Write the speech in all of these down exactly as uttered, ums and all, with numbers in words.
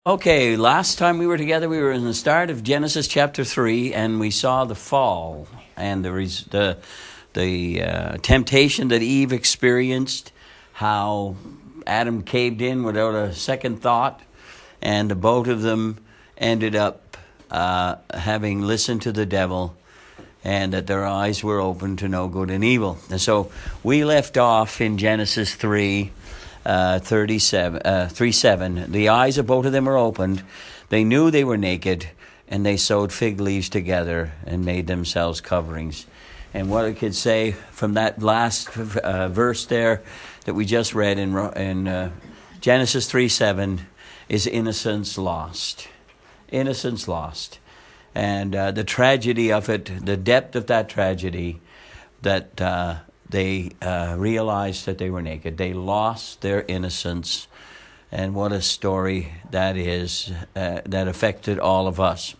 Okay, last time we were together, we were in the start of Genesis chapter three, and we saw the fall and the res- the, the uh, temptation that Eve experienced, how Adam caved in without a second thought, and the both of them ended up uh, having listened to the devil, and that their eyes were open to know good and evil. And so we left off in Genesis three. Uh, thirty-seven, uh, three seven. The eyes of both of them were opened. They knew they were naked, and they sewed fig leaves together and made themselves coverings. And what I could say from that last uh, verse there that we just read in, in uh, Genesis three seven is innocence lost. Innocence lost. And uh, the tragedy of it, the depth of that tragedy, that uh, they uh, realized that they were naked. They lost their innocence. And what a story that is, uh, that affected all of us.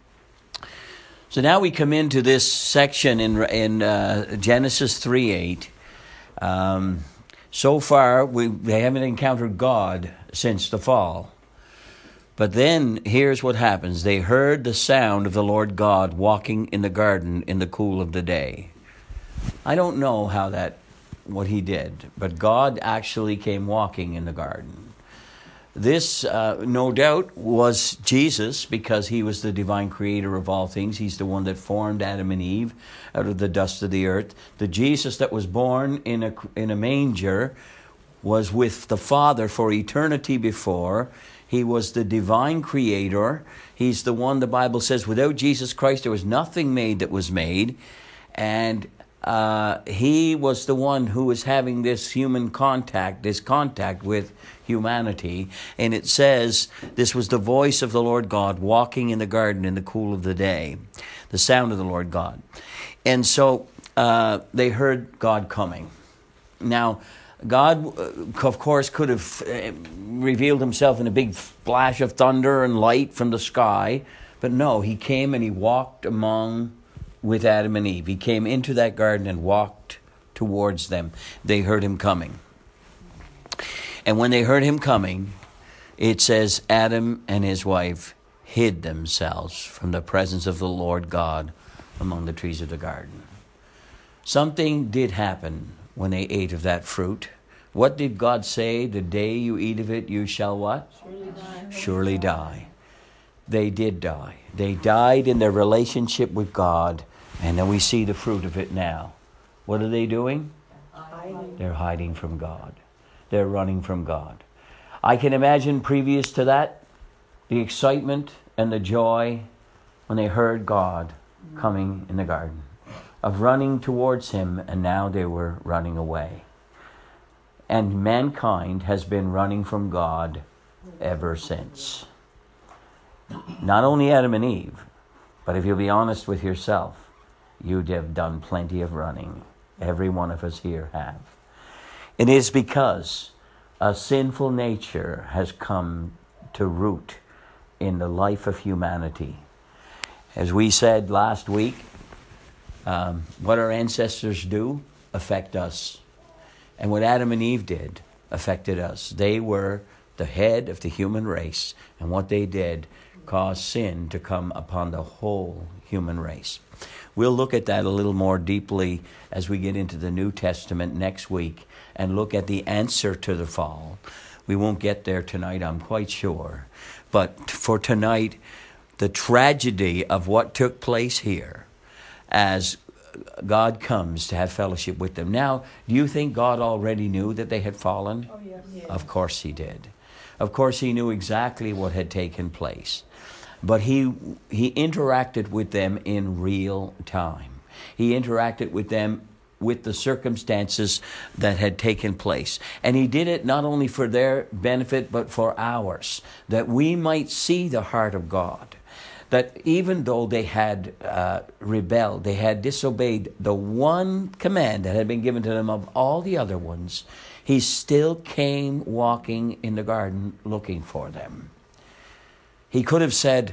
So now we come into this section in in uh, Genesis three eight. Um, so far, we they haven't encountered God since the fall. But then, here's what happens. They heard the sound of the Lord God walking in the garden in the cool of the day. I don't know how that, what he did, but God actually came walking in the garden. This, uh, no doubt, was Jesus, because he was the divine creator of all things. He's the one that formed Adam and Eve out of the dust of the earth. The Jesus that was born in a, in a manger was with the Father for eternity before. He was the divine creator. He's the one, the Bible says, without Jesus Christ, there was nothing made that was made. And Uh, he was the one who was having this human contact, this contact with humanity. And it says, this was the voice of the Lord God walking in the garden in the cool of the day. The sound of the Lord God. And so uh, they heard God coming. Now, God, of course, could have revealed himself in a big flash of thunder and light from the sky. But no, he came and he walked among with Adam and Eve. He came into that garden and walked towards them. They heard him coming. And when they heard him coming, it says Adam and his wife hid themselves from the presence of the Lord God among the trees of the garden. Something did happen when they ate of that fruit. What did God say? The day you eat of it, you shall what? Surely die. Surely die. They did die. They died in their relationship with God. And then we see the fruit of it now. What are they doing? Hiding. They're hiding from God. They're running from God. I can imagine previous to that, the excitement and the joy when they heard God coming in the garden, of running towards him, and now they were running away. And mankind has been running from God ever since. Not only Adam and Eve, but if you'll be honest with yourself, you'd have done plenty of running. Every one of us here have. It is because a sinful nature has come to root in the life of humanity. As we said last week, um, what our ancestors do affect us. And what Adam and Eve did affected us. They were the head of the human race. And what they did caused sin to come upon the whole human race. We'll look at that a little more deeply as we get into the New Testament next week and look at the answer to the fall. We won't get there tonight, I'm quite sure. But for tonight, the tragedy of what took place here as God comes to have fellowship with them. Now, do you think God already knew that they had fallen? Oh, yes. Yes. Of course he did. Of course he knew exactly what had taken place. But he he interacted with them in real time. He interacted with them with the circumstances that had taken place. And he did it not only for their benefit, but for ours, that we might see the heart of God. That even though they had uh, rebelled, they had disobeyed the one command that had been given to them of all the other ones, he still came walking in the garden looking for them. He could have said,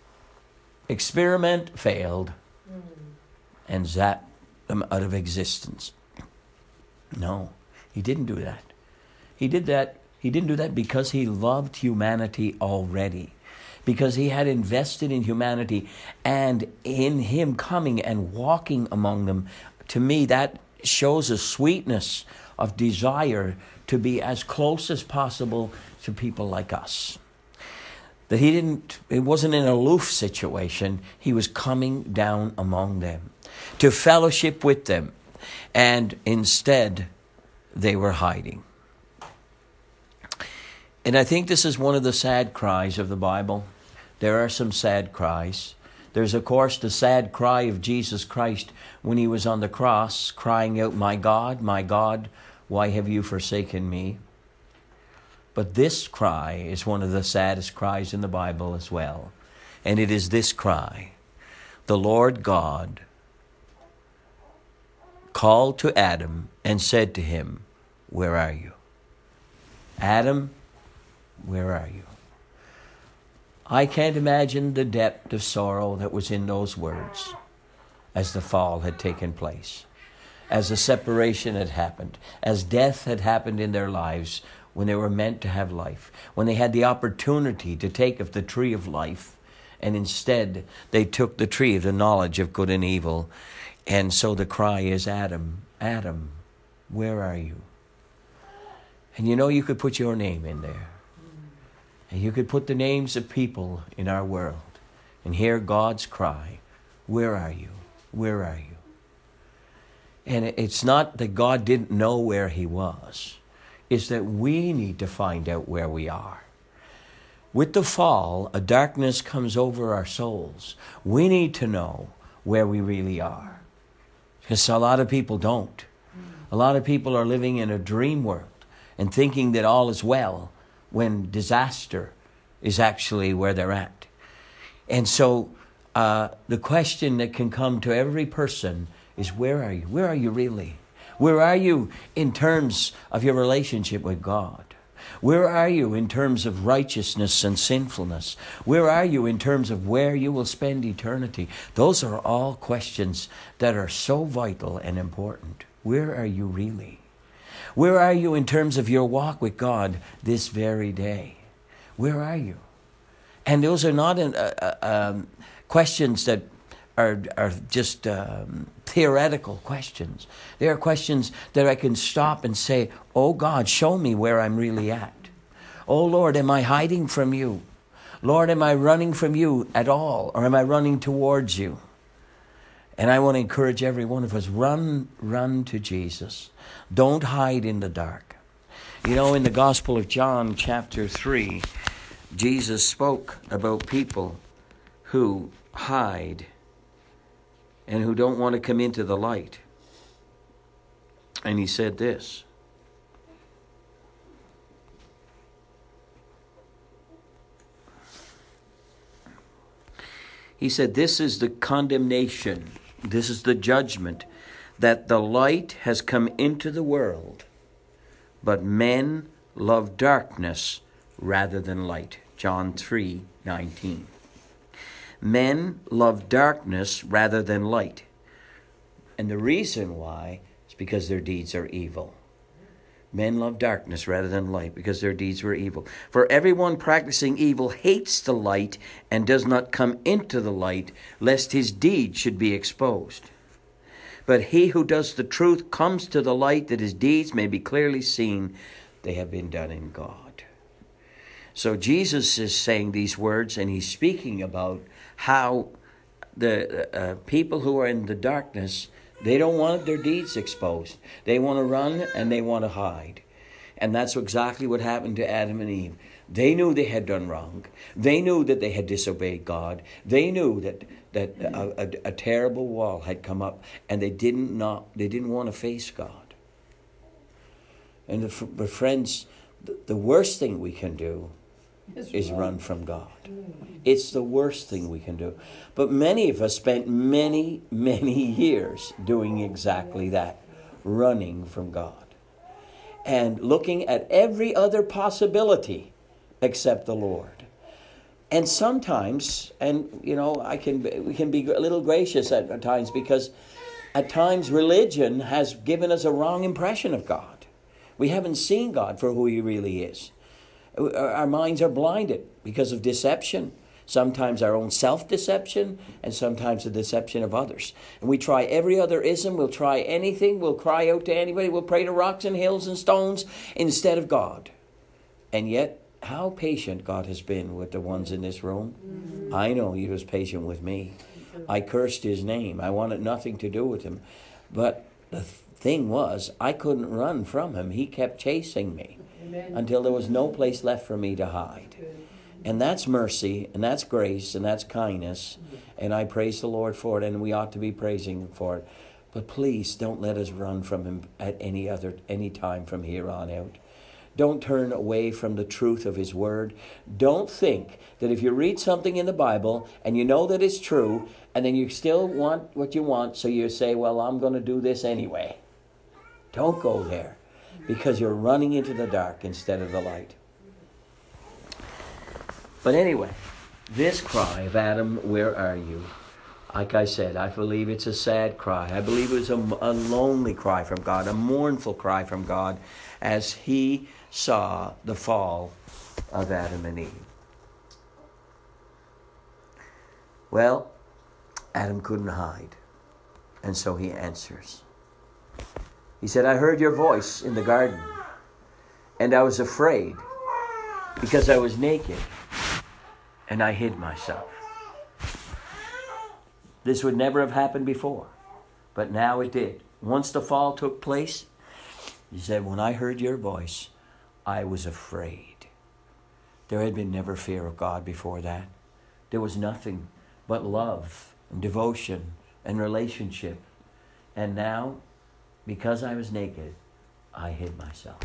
experiment failed, mm. and zapped them out of existence. No, he didn't do that. He did that He didn't do that because he loved humanity already, because he had invested in humanity, and in him coming and walking among them. To me, that shows a sweetness of desire to be as close as possible to people like us. That he didn't, it wasn't an aloof situation. He was coming down among them to fellowship with them. And instead, they were hiding. And I think this is one of the sad cries of the Bible. There are some sad cries. There's, of course, the sad cry of Jesus Christ when he was on the cross, crying out, "My God, my God, why have you forsaken me?" But this cry is one of the saddest cries in the Bible as well. And it is this cry: the Lord God called to Adam and said to him, "Where are you? Adam, where are you?" I can't imagine the depth of sorrow that was in those words as the fall had taken place, as the separation had happened, as death had happened in their lives when they were meant to have life, when they had the opportunity to take of the tree of life, and instead they took the tree of the knowledge of good and evil. And so the cry is, "Adam, Adam, where are you?" And you know, you could put your name in there. And you could put the names of people in our world and hear God's cry, "Where are you? Where are you?" And it's not that God didn't know where he was. It's that we need to find out where we are. With the fall, a darkness comes over our souls. We need to know where we really are. Because a lot of people don't. A lot of people are living in a dream world and thinking that all is well, when disaster is actually where they're at. And so uh, the question that can come to every person is, where are you? Where are you really? Where are you in terms of your relationship with God? Where are you in terms of righteousness and sinfulness? Where are you in terms of where you will spend eternity? Those are all questions that are so vital and important. Where are you really? Where are you in terms of your walk with God this very day? Where are you? And those are not uh, uh, um, questions that are, are just um, theoretical questions. They are questions that I can stop and say, "Oh God, show me where I'm really at. Oh Lord, am I hiding from you? Lord, am I running from you at all? Or am I running towards you?" And I want to encourage every one of us, run, run to Jesus. Don't hide in the dark. You know, in the Gospel of John, chapter three, Jesus spoke about people who hide and who don't want to come into the light. And he said this: He said, "This is the condemnation, this is the judgment, that the light has come into the world, but men love darkness rather than light." John three nineteen. Men love darkness rather than light. And the reason why is because their deeds are evil. Men love darkness rather than light because their deeds were evil. "For everyone practicing evil hates the light and does not come into the light, lest his deeds should be exposed. But he who does the truth comes to the light, that his deeds may be clearly seen they have been done in God." So Jesus is saying these words, and he's speaking about how the uh, people who are in the darkness, they don't want their deeds exposed. They want to run and they want to hide. And that's exactly what happened to Adam and Eve. They knew they had done wrong. They knew that they had disobeyed God. They knew that that a, a, a terrible wall had come up, and they didn't not they didn't want to face God. And the, but friends, the, the worst thing we can do is run from God. It's the worst thing we can do. But many of us spent many, many years doing exactly that, running from God and looking at every other possibility except the Lord. And sometimes, and you know, I can we can be a little gracious at, at times, because at times religion has given us a wrong impression of God. We haven't seen God for who he really is. Our minds are blinded because of deception. Sometimes our own self-deception, and sometimes the deception of others. And we try every other ism. We'll try anything. We'll cry out to anybody. We'll pray to rocks and hills and stones instead of God. And yet, how patient God has been with the ones in this room. Mm-hmm. I know he was patient with me. I cursed his name. I wanted nothing to do with him. But the thing was, I couldn't run from him. He kept chasing me. Amen. Until there was no place left for me to hide. And that's mercy, and that's grace, and that's kindness. And I praise the Lord for it, and we ought to be praising him for it. But please don't let us run from him at any other any time from here on out. Don't turn away from the truth of his word. Don't think that if you read something in the Bible and you know that it's true, and then you still want what you want, so you say, well, I'm going to do this anyway. Don't go there, because you're running into the dark instead of the light. But anyway, this cry of Adam, where are you? Like I said, I believe it's a sad cry. I believe it was a, a lonely cry from God, a mournful cry from God as he saw the fall of Adam and Eve. Well, Adam couldn't hide, and so he answers. He said, I heard your voice in the garden, and I was afraid because I was naked, and I hid myself. This would never have happened before, but now it did. Once the fall took place, he said, when I heard your voice, I was afraid. There had been never fear of God before that. There was nothing but love and devotion and relationship. And now, because I was naked, I hid myself.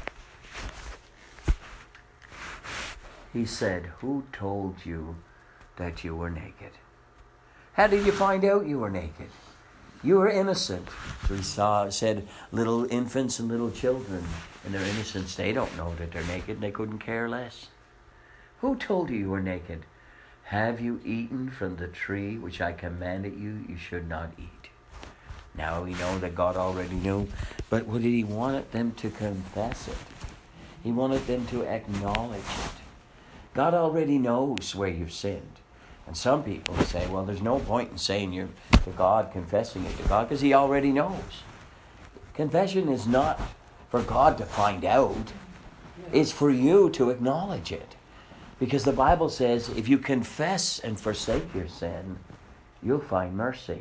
He said, who told you that you were naked? How did you find out you were naked? You were innocent. So he saw, said, little infants and little children, in their innocence, they don't know that they're naked. They couldn't care less. Who told you you were naked? Have you eaten from the tree which I commanded you you should not eat? Now we know that God already knew, but what did he want them to confess it? He wanted them to acknowledge it. God already knows where you've sinned. And some people say, well, there's no point in saying you're to God, confessing it to God, because he already knows. Confession is not for God to find out. It's for you to acknowledge it. Because the Bible says, if you confess and forsake your sin, you'll find mercy.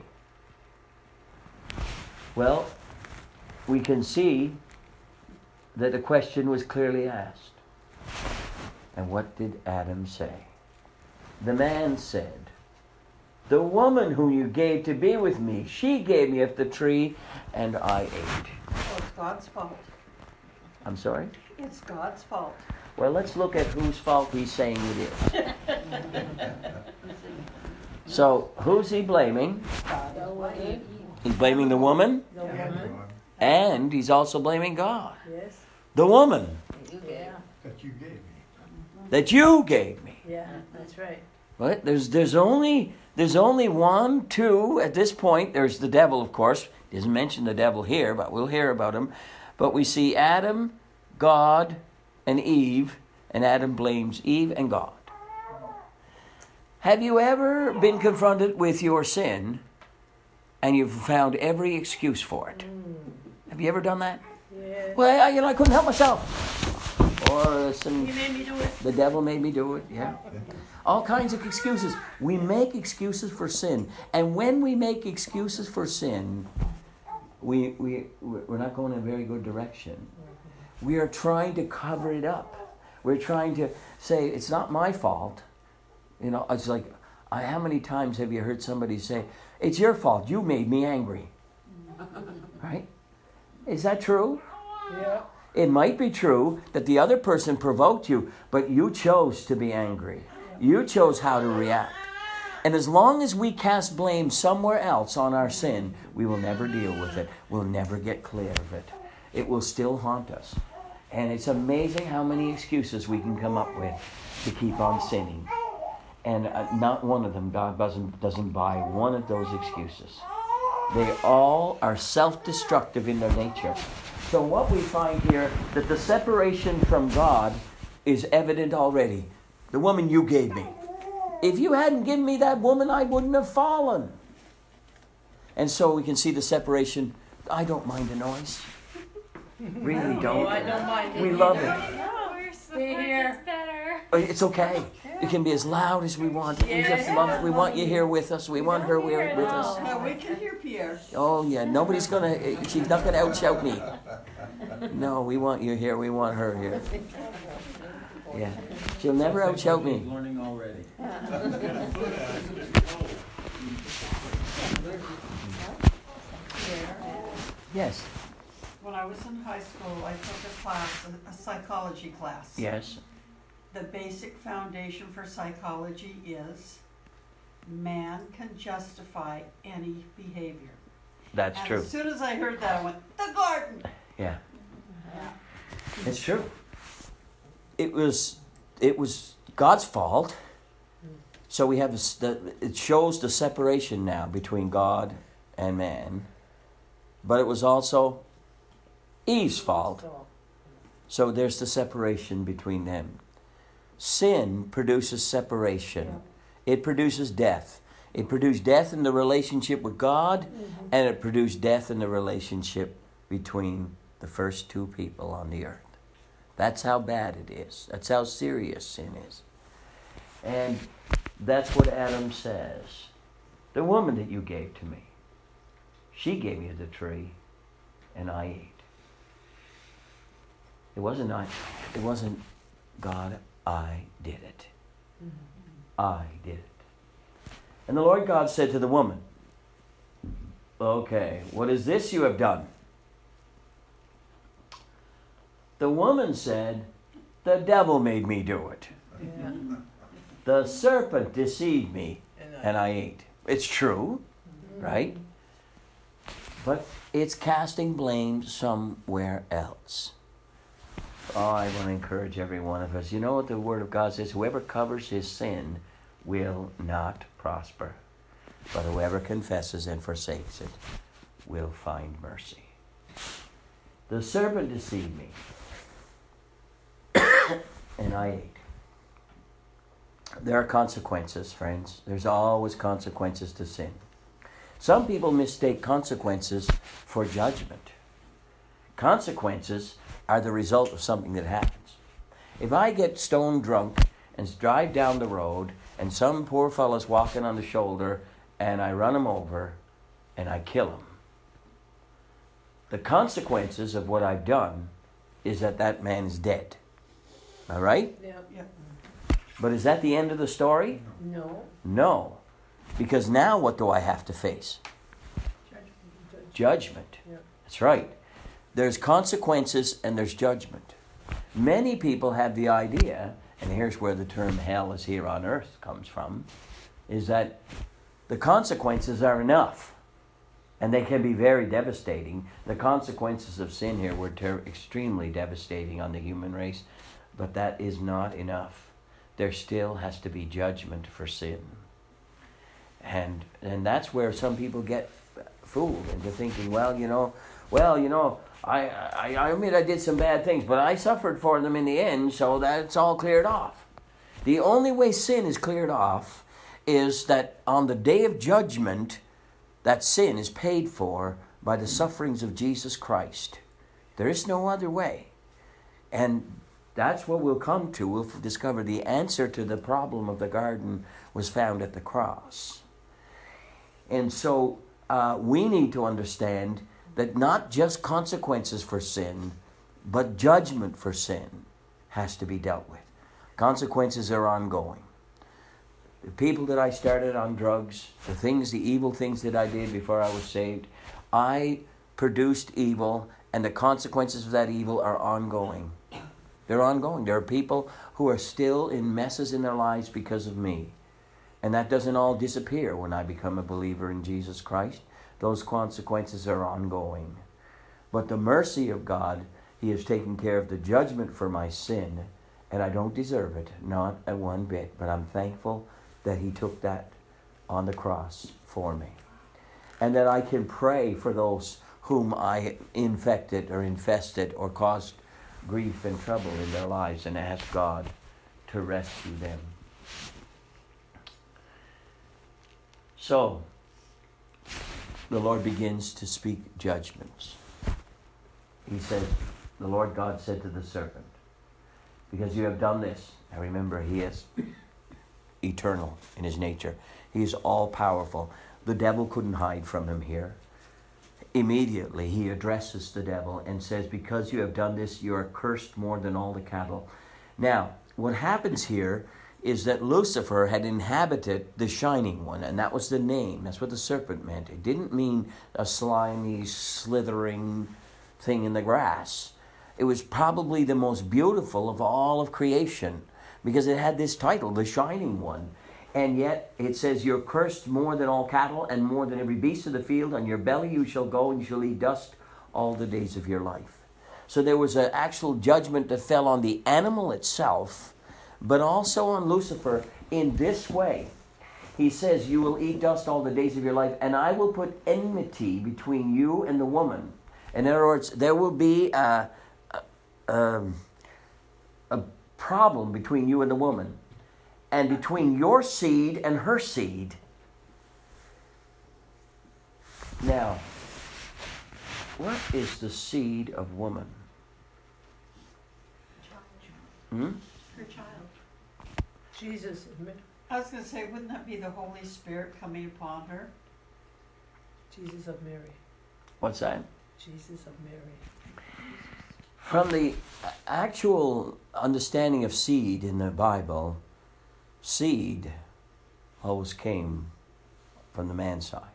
Well, we can see that the question was clearly asked. And what did Adam say? The man said, the woman whom you gave to be with me, she gave me of the tree, and I ate. Well, it's God's fault. I'm sorry? It's God's fault. Well, let's look at whose fault he's saying it is. So, who's he blaming? God. He's blaming the woman, The woman. and he's also blaming God. Yes. The woman Yeah. That you gave me. that you gave me. Yeah, that's right. Right? There's there's only there's only one, two at this point. There's the devil, of course. He doesn't mention the devil here, but we'll hear about him. But we see Adam, God, and Eve, and Adam blames Eve and God. Have you ever been confronted with your sin and you've found every excuse for it? Have you ever done that? Yeah. Well, I, you know, I couldn't help myself. Or some, He made me do it. the devil made me do it, yeah. All kinds of excuses. We make excuses for sin. And when we make excuses for sin, we, we, we're not going in a very good direction. We are trying to cover it up. We're trying to say, it's not my fault. You know, it's like, I, how many times have you heard somebody say, it's your fault, you made me angry. Right? Is that true? Yeah. It might be true that the other person provoked you, but you chose to be angry. You chose how to react. And as long as we cast blame somewhere else on our sin, we will never deal with it. We'll never get clear of it. It will still haunt us. And it's amazing how many excuses we can come up with to keep on sinning. And uh, not one of them, God doesn't, doesn't buy one of those excuses. They all are self-destructive in their nature. So what we find here, that the separation from God is evident already. The woman you gave me. If you hadn't given me that woman, I wouldn't have fallen. And so we can see the separation. I don't mind the noise. Really don't. I don't mind it. We love it. No, we're so Stay here. It's better. It's okay. It can be as loud as we want. We just love. We want you here with us. We want her here with us. No, we can hear Pierre. Oh yeah, nobody's gonna. She's not gonna outshout me. No, we want you here. We want her here. Yeah, she'll never outshout me. Learning already. Yes. When I was in high school, I took a class, a- a psychology class. Yes. The basic foundation for psychology is man can justify any behavior. That's and true. as soon as I heard that, I went, the garden! Yeah. It's true. It was. It was God's fault. So we have this, the, it shows the separation now between God and man. But it was also Eve's fault. So there's the separation between them. Sin produces separation. It produces death. It produced death in the relationship with God, mm-hmm. and it produced death in the relationship between the first two people on the earth. That's how bad it is. That's how serious sin is. And that's what Adam says. The woman that you gave to me, she gave me the tree, and I ate. It wasn't I. It wasn't God. I did it. Mm-hmm. I did it. And the Lord God said to the woman, "Okay, what is this you have done?" The woman said, "The devil made me do it. Yeah. The serpent deceived me, and I ate." It's true, mm-hmm. right? But it's casting blame somewhere else. Oh, I want to encourage every one of us. You know what the Word of God says? Whoever covers his sin will not prosper. But whoever confesses and forsakes it will find mercy. The serpent deceived me, and I ate. There are consequences, friends. There's always consequences to sin. Some people mistake consequences for judgment. Consequences are the result of something that happens. If I get stone drunk and drive down the road and some poor fellow's walking on the shoulder and I run him over and I kill him, the consequences of what I've done is that that man is dead. All right? Yep. Yep. But is that the end of the story? No. No. Because now what do I have to face? Judgment. Judgment. Yep. That's right. There's consequences and there's judgment. Many people have the idea, and here's where the term hell is here on earth comes from, is that the consequences are enough. And they can be very devastating. The consequences of sin here were ter- extremely devastating on the human race. But that is not enough. There still has to be judgment for sin. And and that's where some people get fooled into thinking, well, you know, well, you know, I, I, I admit I did some bad things, but I suffered for them in the end, so that's all cleared off. The only way sin is cleared off is that on the day of judgment, that sin is paid for by the sufferings of Jesus Christ. There is no other way. And that's what we'll come to. We'll discover the answer to the problem of the garden was found at the cross. And so uh, we need to understand that not just consequences for sin, but judgment for sin has to be dealt with. Consequences are ongoing. The people that I started on drugs, the things, the evil things that I did before I was saved, I produced evil, and the consequences of that evil are ongoing. They're ongoing. There are people who are still in messes in their lives because of me. And that doesn't all disappear when I become a believer in Jesus Christ. Those consequences are ongoing. But the mercy of God, He has taken care of the judgment for my sin, and I don't deserve it, not a one bit. But I'm thankful that He took that on the cross for me. and that I can pray for those whom I infected or infested or caused grief and trouble in their lives, and ask God to rescue them. So, the Lord begins to speak judgments. He says, the Lord God said to the serpent, because you have done this. Now remember, he is eternal in his nature. He is all-powerful. The devil couldn't hide from him here. Immediately, he addresses the devil and says, because you have done this, you are cursed more than all the cattle. Now, what happens here is that Lucifer had inhabited the Shining One, and that was the name. That's what the serpent meant. It didn't mean a slimy, slithering thing in the grass. It was probably the most beautiful of all of creation, because it had this title, the Shining One. And yet it says, you're cursed more than all cattle and more than every beast of the field. On your belly you shall go, and you shall eat dust all the days of your life. So there was an actual judgment that fell on the animal itself, but also on Lucifer in this way. He says, you will eat dust all the days of your life, and I will put enmity between you and the woman. In other words, there will be a, a, um, a problem between you and the woman, and between your seed and her seed. Now, what is the seed of woman? Hmm? Her child. Jesus. I was going to say, wouldn't that be the Holy Spirit coming upon her? Jesus of Mary. What's that? Jesus of Mary. From the actual understanding of seed in the Bible, seed always came from the man's side.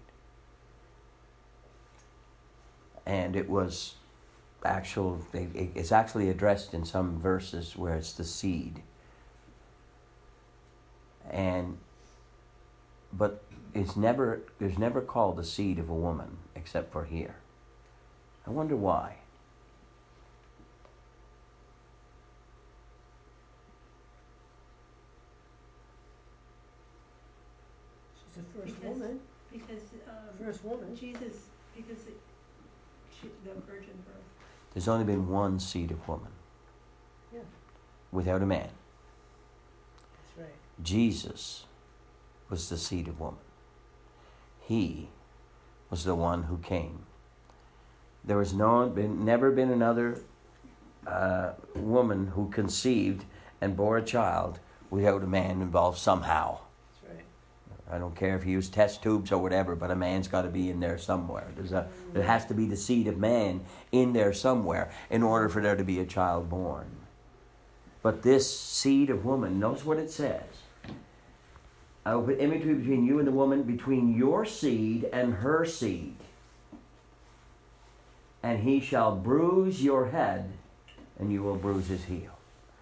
And it was actual, it's actually addressed in some verses where it's the seed. And, but it's never, it's never called the seed of a woman except for here. I wonder why. She's the first Because- woman. Because, um, First woman. Jesus, because it, she, the virgin birth. There's only been one seed of woman. Yeah. Without a man. That's right. Jesus was the seed of woman. He was the one who came. There was no, been, never been another uh, woman who conceived and bore a child without a man involved somehow. That's right. I don't care if he used test tubes or whatever, but a man's got to be in there somewhere. There's a, there has to be the seed of man in there somewhere in order for there to be a child born. But this seed of woman, notice what it says. I will put enmity between you and the woman, between your seed and her seed. And he shall bruise your head, and you will bruise his heel.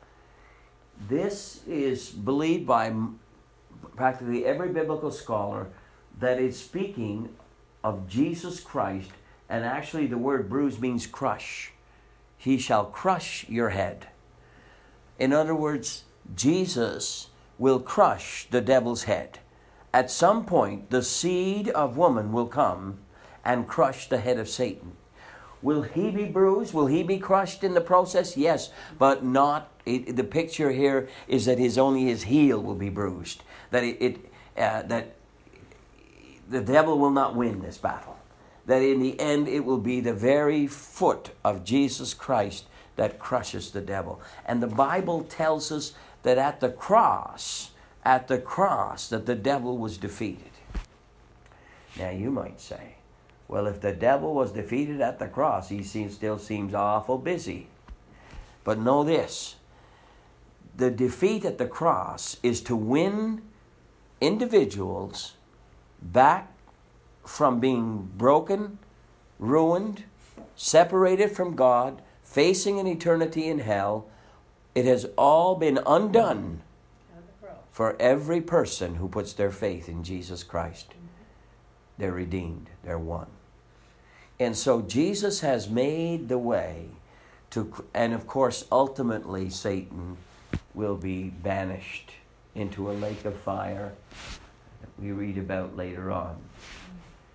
This is believed by practically every biblical scholar that it's speaking of Jesus Christ, and actually the word bruise means crush. He shall crush your head. In other words, Jesus will crush the devil's head. At some point, the seed of woman will come and crush the head of Satan. Will he be bruised? Will he be crushed in the process? Yes, but not. It, the picture here is that his only his heel will be bruised. That it, it uh, that the devil will not win this battle. That in the end it will be the very foot of Jesus Christ that crushes the devil. And the Bible tells us that at the cross, at the cross, that the devil was defeated. Now you might say, well, if the devil was defeated at the cross, he seems, still seems awful busy. But know this, the defeat at the cross is to win individuals back from being broken, ruined, separated from God, facing an eternity in hell. It has all been undone for every person who puts their faith in Jesus Christ. They're redeemed. They're won. And so Jesus has made the way to, and of course, ultimately Satan will be banished into a lake of fire that we read about later on.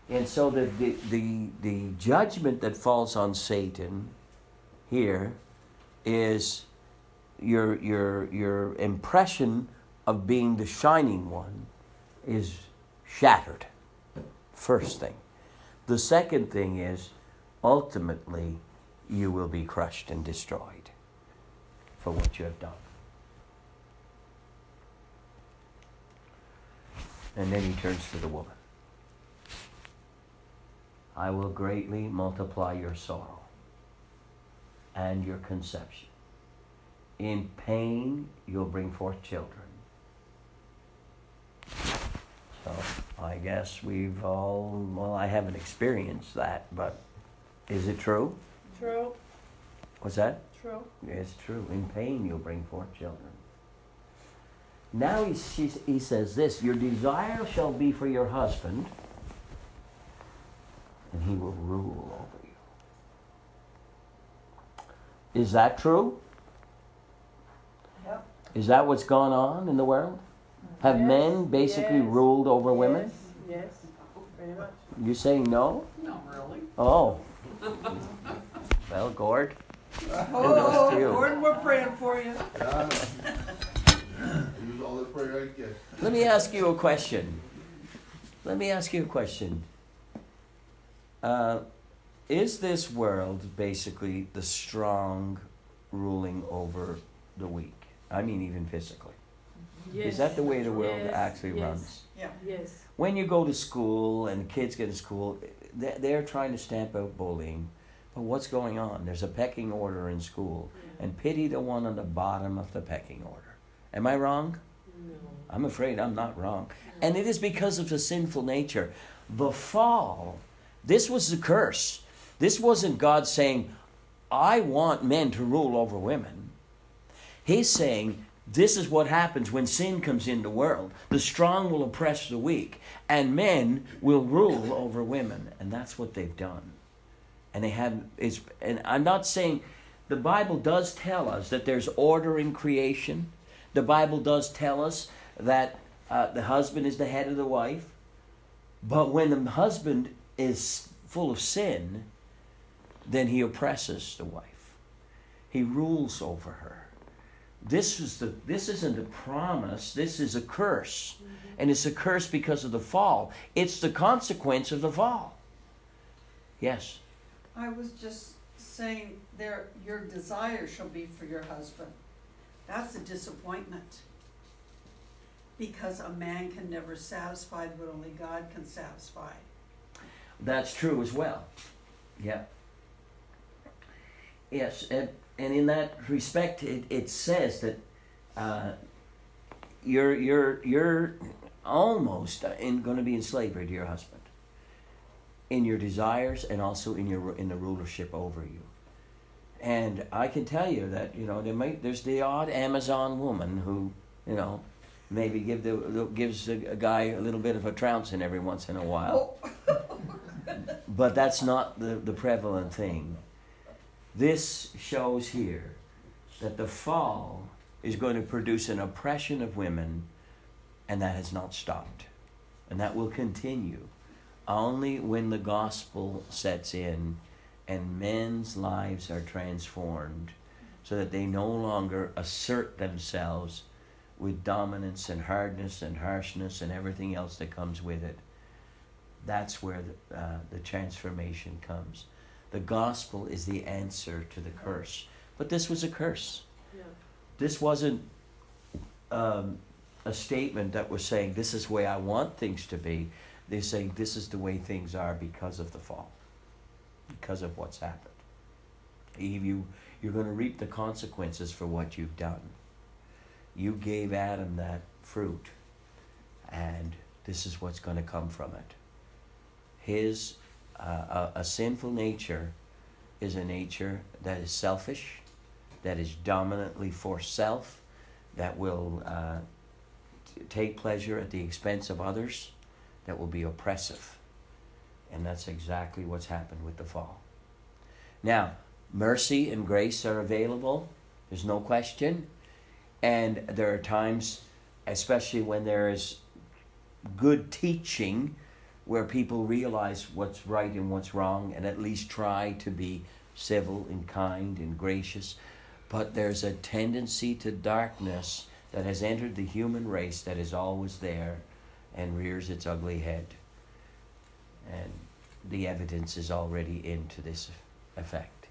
And so the, the, the, the judgment that falls on Satan here is your, your, your impression of being the shining one is shattered. First thing. The second thing is ultimately you will be crushed and destroyed for what you have done. And then he turns to the woman. I will greatly multiply your sorrow and your conception. In pain, you'll bring forth children. So, I guess we've all, well, I haven't experienced that, but is it true? True, What's that? true. It's true. In pain, you'll bring forth children. Now he, she, he says this, your desire shall be for your husband, and he will rule over you. Is that true? Yep. Is that what's gone on in the world? Have Yes, men basically yes, ruled over women? Yes, yes, very much. You saying no? Not really. Oh. Well, Gord. Oh, to you. Gordon, we're praying for you. Yeah, use all the prayer I get. Let me ask you a question. Let me ask you a question. Uh, is this world basically the strong ruling over the weak? I mean, even physically. Yes. Is that the way the world Yes, actually yes, runs? Yeah. Yes. When you go to school and kids get to school, they're, they're trying to stamp out bullying. But what's going on? There's a pecking order in school. And pity the one on the bottom of the pecking order. Am I wrong? No. I'm afraid I'm not wrong. And it is because of the sinful nature. The fall, this was the curse. This wasn't God saying, I want men to rule over women. He's saying, this is what happens when sin comes in the world. The strong will oppress the weak, and men will rule over women. And that's what they've done. And they had, it's, and I'm not saying, the Bible does tell us that there's order in creation. The Bible does tell us that uh, the husband is the head of the wife. But when the husband is full of sin, then he oppresses the wife. He rules over her. This is the this isn't a promise, this is a curse. Mm-hmm. And it's a curse because of the fall. It's the consequence of the fall. Yes. I was just saying there, your desire shall be for your husband. That's a disappointment. Because a man can never satisfy what only God can satisfy. That's true as well. Yeah. Yes, and, and in that respect, it, it says that uh, you're you're you're almost in, going to be in slavery to your husband, in your desires and also in your in the rulership over you. And I can tell you that you know there might there's the odd Amazon woman who you know maybe give the gives a, a guy a little bit of a trouncing every once in a while. Oh. But that's not the, the prevalent thing. This shows here that the fall is going to produce an oppression of women, and that has not stopped. And that will continue only when the gospel sets in and men's lives are transformed so that they no longer assert themselves with dominance and hardness and harshness and everything else that comes with it. That's where the, uh, the transformation comes. The gospel is the answer to the curse. But this was a curse. Yeah. This wasn't um, a statement that was saying, this is the way I want things to be. They're saying, this is the way things are because of the fall. Because of what's happened. Eve, you, you're going to reap the consequences for what you've done. You gave Adam that fruit. And this is what's going to come from it. His uh, a, a sinful nature is a nature that is selfish, that is dominantly for self, that will uh, t- take pleasure at the expense of others, that will be oppressive. And that's exactly what's happened with the fall. Now, mercy and grace are available. There's no question. And there are times, especially when there is good teaching, where people realize what's right and what's wrong and at least try to be civil and kind and gracious. But there's a tendency to darkness that has entered the human race that is always there and rears its ugly head. And the evidence is already into this effect.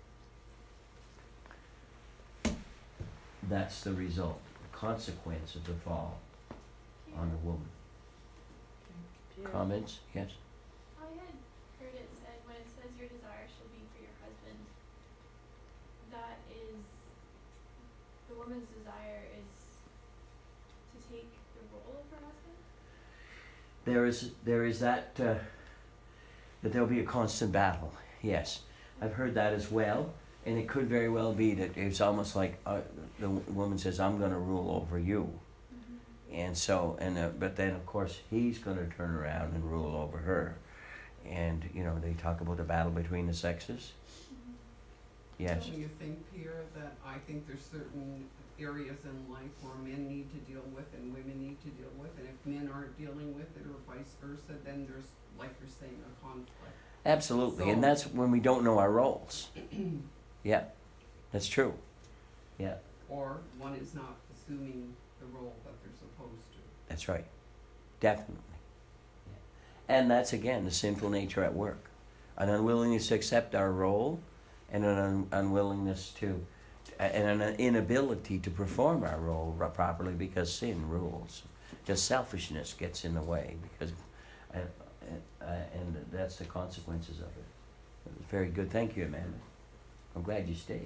That's the result, the consequence of the fall on the woman. Yeah. Comments? Yes? I had heard it said when it says your desire shall be for your husband, that is, the woman's desire is to take the role of her husband? There is there is that uh, that there'll be a constant battle. Yes, I've heard that as well, and it could very well be that it's almost like uh, the w- woman says, "I'm going to rule over you," Mm-hmm. and so and uh, but then of course he's going to turn around and rule over her, and you know they talk about the battle between the sexes. Yes. Don't you think, Pierre, that I think there's certain areas in life where men need to deal with and women need to deal with, and if men aren't dealing with it or vice versa, then there's, like you're saying, a conflict. Absolutely, So- and that's when we don't know our roles. Yeah, that's true. Yeah, Or one is not assuming the role that they're supposed to. that's right. Definitely. Yeah. And that's again the sinful nature at work. An unwillingness to accept our role and an un- unwillingness to, and an inability to perform our role ro- properly because sin rules. Just selfishness gets in the way because, uh, uh, and that's the consequences of it. It was very good. Thank you, Amanda. I'm glad you stayed.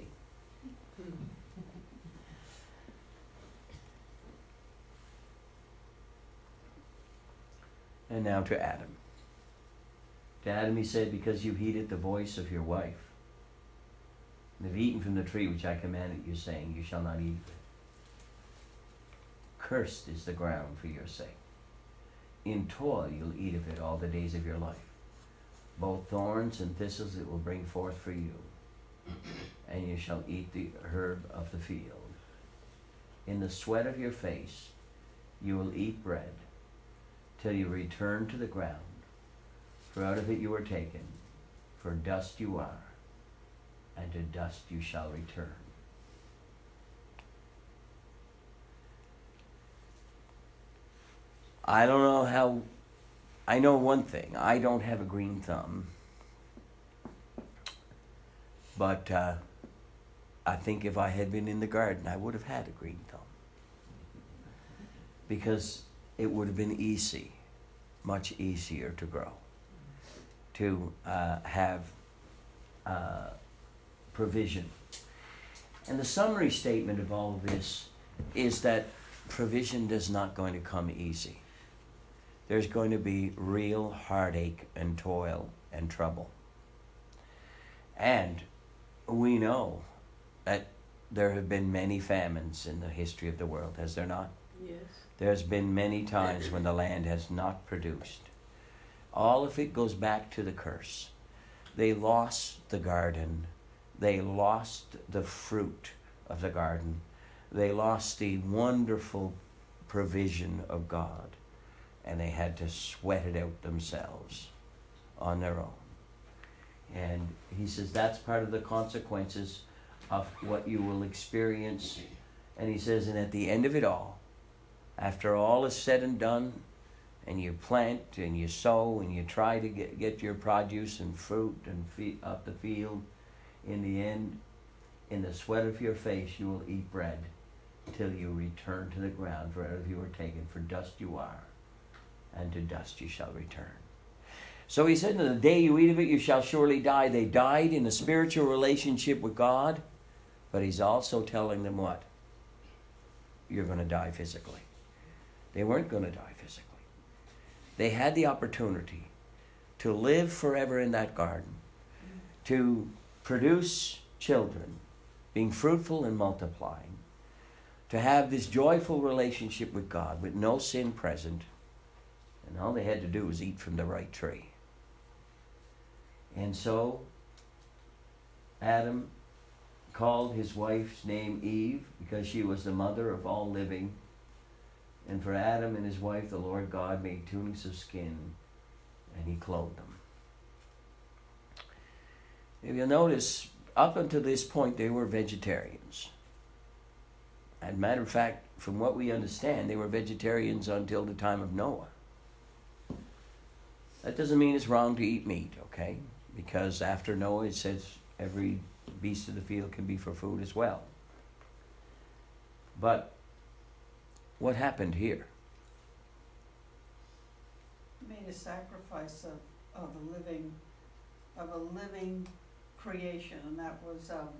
And now to Adam. To Adam he said, because you've heeded the voice of your wife, and have eaten from the tree which I commanded you, saying, you shall not eat of it. Cursed is the ground for your sake. In toil you'll eat of it all the days of your life. Both thorns and thistles it will bring forth for you, and you shall eat the herb of the field. In the sweat of your face you will eat bread, till you return to the ground, for out of it you were taken, for dust you are, and to dust you shall return. I don't know how, I know one thing, I don't have a green thumb, but uh, I think if I had been in the garden, I would have had a green thumb. Because it would have been easy, much easier to grow, to uh, have uh, provision. And the summary statement of all of this is that provision is not going to come easy. There's going to be real heartache and toil and trouble. And we know that there have been many famines in the history of the world, has there not? Yes. There's been many times when the land has not produced. All of it goes back to the curse. They lost the garden. They lost the fruit of the garden. They lost the wonderful provision of God. And they had to sweat it out themselves on their own. And he says that's part of the consequences of what you will experience. And he says, and at the end of it all, after all is said and done, and you plant and you sow and you try to get, get your produce and fruit and feed up the field, in the end, in the sweat of your face you will eat bread till you return to the ground, for out of you are taken, for dust you are, and to dust you shall return. So he said, in the day you eat of it, you shall surely die. They died in a spiritual relationship with God, but he's also telling them what? You're going to die physically. They weren't going to die physically. They had the opportunity to live forever in that garden, to produce children, being fruitful and multiplying, to have this joyful relationship with God with no sin present, and all they had to do was eat from the right tree. And so Adam called his wife's name Eve because she was the mother of all living. And for Adam and his wife, the Lord God made tunics of skin and he clothed them. If you'll notice, up until this point, they were vegetarians. As a matter of fact, from what we understand, they were vegetarians until the time of Noah. That doesn't mean it's wrong to eat meat, okay? Because after Noah, it says every beast of the field can be for food as well. But what happened here? Made a sacrifice of, of a living, of a living creation, and that was, um,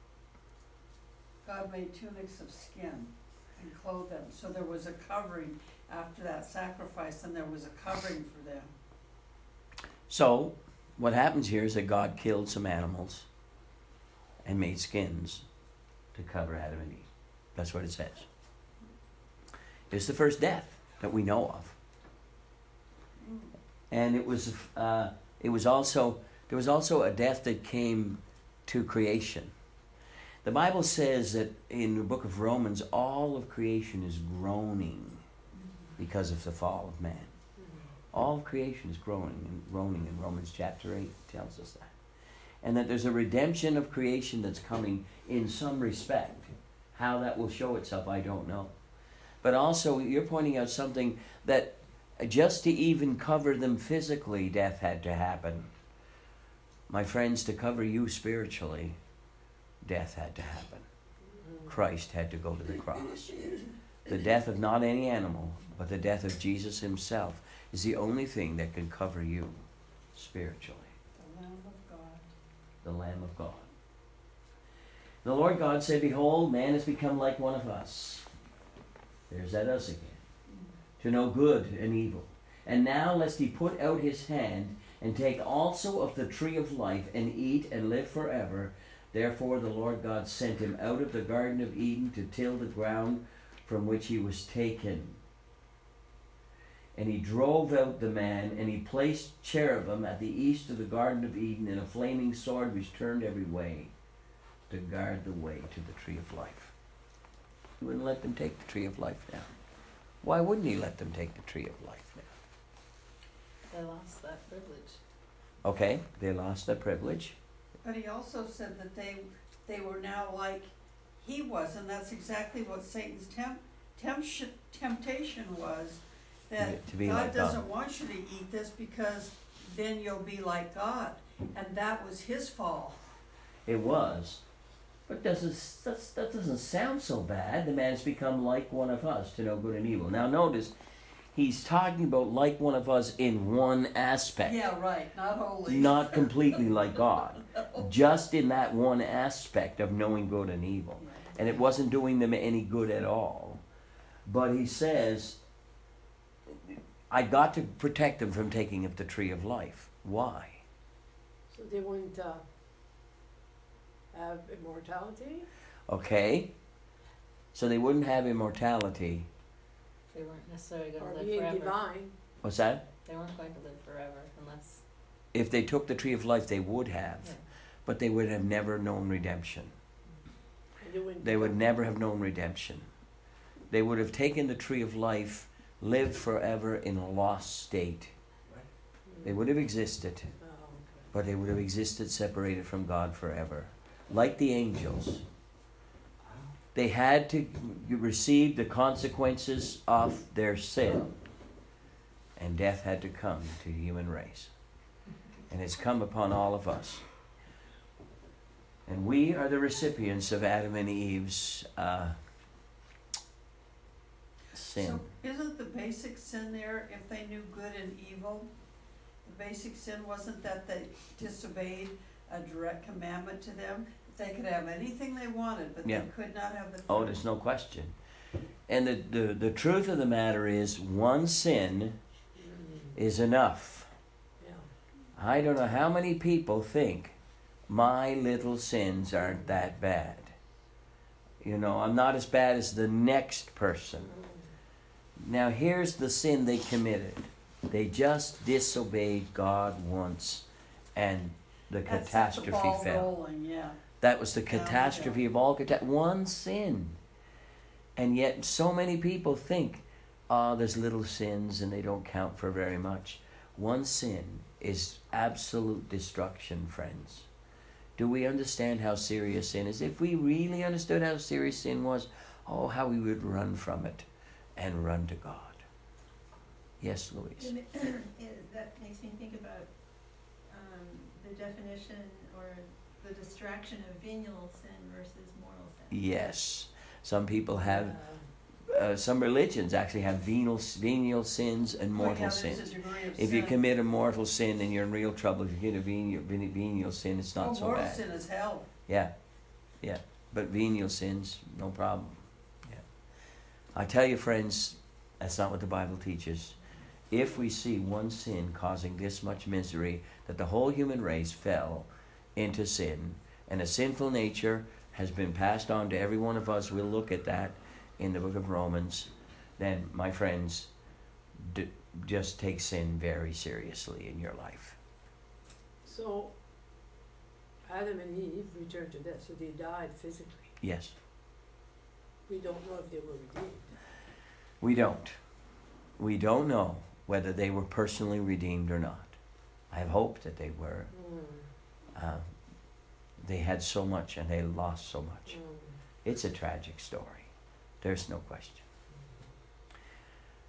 God made tunics of skin and clothed them. So there was a covering after that sacrifice, and there was a covering for them. So, what happens here is that God killed some animals and made skins to cover Adam and Eve. That's what it says. It's the first death that we know of. And it was uh, it was also there was also a death that came to creation. The Bible says that in the book of Romans, all of creation is groaning because of the fall of man. All of creation is groaning and groaning in Romans chapter eight tells us that. And that there's a redemption of creation that's coming in some respect. How that will show itself, I don't know. But also, you're pointing out something that just to even cover them physically, death had to happen. My friends, to cover you spiritually, death had to happen. Christ had to go to the cross. The death of not any animal, but the death of Jesus himself is the only thing that can cover you spiritually. The Lamb of God. The Lamb of God. The Lord God said, Behold, man has become like one of us. There's that us again. To know good and evil. And now lest he put out his hand and take also of the tree of life and eat and live forever. Therefore the Lord God sent him out of the Garden of Eden to till the ground from which he was taken. And he drove out the man, and he placed cherubim at the east of the Garden of Eden, and a flaming sword which turned every way to guard the way to the tree of life. He wouldn't let them take the tree of life now. Why wouldn't he let them take the tree of life now? They lost that privilege. Okay, they lost their privilege. But he also said that they they were now like he was, and that's exactly what Satan's temp, temp, temptation was. That To be God like God. doesn't want you to eat this because then you'll be like God, and that was his fall. It was. But doesn't, that's, that doesn't sound so bad. The man's become like one of us to know good and evil. Now notice, he's talking about like one of us in one aspect. Yeah, right. Not wholly. Not completely like God. Just in that one aspect of knowing good and evil. And it wasn't doing them any good at all. But he says, I got to protect them from taking of the tree of life. Why? So they wouldn't uh, have immortality? Okay. So they wouldn't have immortality. They weren't necessarily going Or to live being forever. divine? What's that? They weren't going to live forever unless. If they took the tree of life, they would have. Yeah. But they would have never known redemption. And they wouldn't They would become- never have known redemption. They would have taken the tree of life, lived forever in a lost state. They would have existed, Oh, okay. but they would have existed separated from God forever. Like the angels. They had to receive the consequences of their sin. And death had to come to the human race. And it's come upon all of us. And we are the recipients of Adam and Eve's uh, sin. So isn't the basic sin there if they knew good and evil? The basic sin wasn't that they disobeyed a direct commandment to them. They could have anything they wanted, but Yeah. they could not have the fruit. Oh, there's no question. And the, the, the truth of the matter is, one sin is enough. Yeah. I don't know how many people think my little sins aren't that bad. You know, I'm not as bad as the next person. Now, here's the sin they committed. They just disobeyed God once, and the That set the catastrophe ball fell. rolling, yeah. That was the Downhill. catastrophe of all cata- one sin. And yet so many people think, oh, there's little sins and they don't count for very much. One sin is absolute destruction, friends. Do we understand how serious sin is? If we really understood how serious sin was, oh, how we would run from it and run to God. Yes, Louise. And it- it- that makes me think about um, the definition or the distraction of venial sin versus mortal sin. Yes. Some people have, Uh, uh, some religions actually have venial, venial sins and Well, mortal yeah, there's a sins. degree of If you sin. commit a mortal sin, then you're in real trouble. If you commit a venial, veni- venial sin, it's not Oh, so mortal bad. sin is hell. Yeah, yeah. But venial sins, no problem. Yeah. I tell you, friends, that's not what the Bible teaches. If we see one sin causing this much misery, that the whole human race fell into sin, and a sinful nature has been passed on to every one of us, we'll look at that in the book of Romans, then, my friends, d- just take sin very seriously in your life. so Adam and Eve returned to death, so they died physically. Yes, We don't know if they were redeemed. we don't. We don't know whether they were personally redeemed or not. I have hoped that they were. Mm. Uh, they had so much and they lost so much. Mm. It's a tragic story. There's no question.